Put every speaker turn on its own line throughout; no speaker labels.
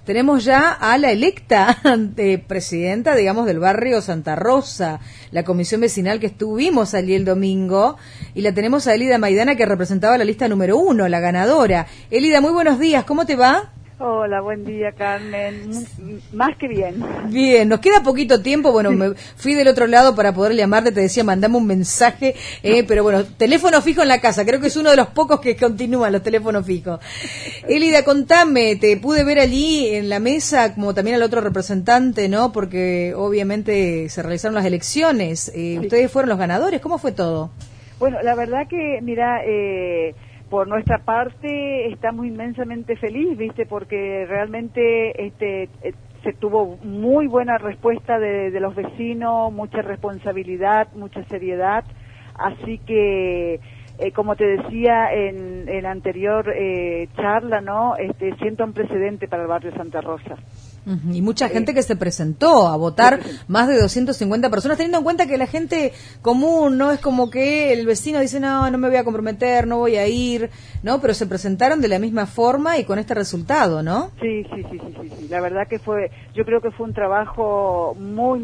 tenemos ya a la electa presidenta, digamos, del barrio Santa Rosa, la comisión vecinal que estuvimos allí el domingo, y la tenemos a Elida Maidana, que representaba la lista número 1, la ganadora. Elida, muy buenos días, ¿cómo te va?
Hola, buen día, Carmen. Más que bien.
Bien, nos queda poquito tiempo. Bueno, me fui del otro lado para poder llamarte, te decía, mandame un mensaje, pero bueno, teléfono fijo en la casa, creo que es uno de los pocos que continúan los teléfonos fijos. Elida, contame, te pude ver allí en la mesa, como también al otro representante, ¿no? Porque obviamente se realizaron las elecciones,
Sí.
Ustedes fueron los ganadores, ¿cómo fue todo?
Bueno, la verdad que, mira, por nuestra parte estamos inmensamente felices, ¿viste? Porque realmente se tuvo muy buena respuesta de los vecinos, mucha responsabilidad, mucha seriedad, así que como te decía en anterior charla, ¿no? Siento un precedente para el barrio Santa Rosa.
Y mucha gente que se presentó a votar, más de 250 personas, teniendo en cuenta que la gente común no es como que el vecino dice, no me voy a comprometer, no voy a ir, ¿no? Pero se presentaron de la misma forma y con este resultado, ¿no?
Sí. La verdad que yo creo que fue un trabajo muy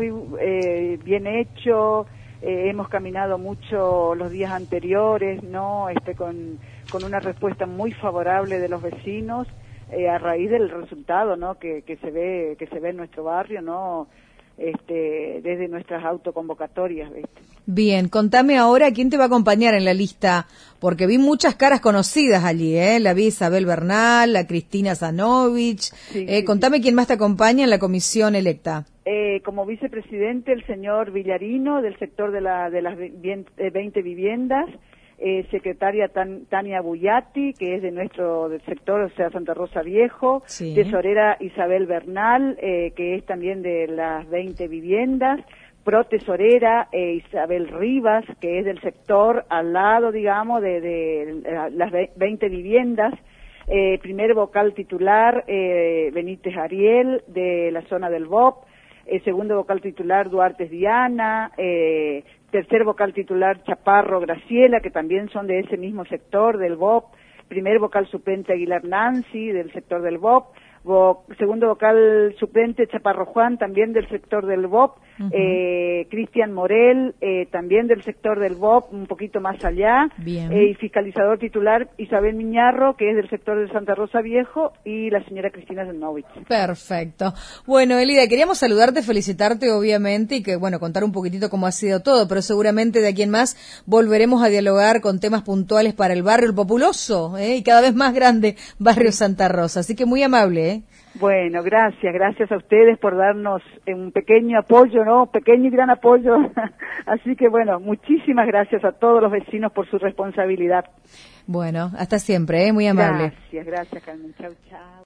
bien hecho. Hemos caminado mucho los días anteriores, ¿no? Con una respuesta muy favorable de los vecinos. A raíz del resultado, ¿no? que se ve en nuestro barrio, ¿no? Desde nuestras autoconvocatorias, ¿viste?
Bien, contame ahora quién te va a acompañar en la lista, porque vi muchas caras conocidas allí, la vi Isabel Bernal, la Cristina Zanovich, contame quién más te acompaña en la comisión electa.
Como vicepresidente, el señor Villarino, del sector de las 20 viviendas, secretaria Tania Bullati, que es de nuestro sector, o sea, Santa Rosa Viejo,
sí.
Tesorera Isabel Bernal, que es también de las 20 viviendas, protesorera Isabel Rivas, que es del sector al lado, digamos, de las 20 viviendas, primer vocal titular Benítez Ariel, de la zona del BOP, segundo vocal titular Duarte Diana, tercer vocal titular Chaparro Graciela, que también son de ese mismo sector del BOP, primer vocal suplente Aguilar Nancy, del sector del BOP, segundo vocal suplente Chaparro Juan, también del sector del BOP, Cristian Morel, también del sector del BOP, un poquito más allá, y fiscalizador titular Isabel Miñarro, que es del sector de Santa Rosa Viejo, y la señora Cristina Zanovich.
Perfecto. Bueno, Elida, queríamos saludarte, felicitarte obviamente, y que, bueno, contar un poquitito cómo ha sido todo, pero seguramente de aquí en más volveremos a dialogar con temas puntuales para el barrio, el populoso, y cada vez más grande barrio Santa Rosa. Así que muy amable,
Bueno, gracias a ustedes por darnos un pequeño apoyo, ¿no? Pequeño y gran apoyo. Así que bueno, muchísimas gracias a todos los vecinos por su responsabilidad.
Bueno, hasta siempre, muy amable.
Gracias, Carmen. Chau.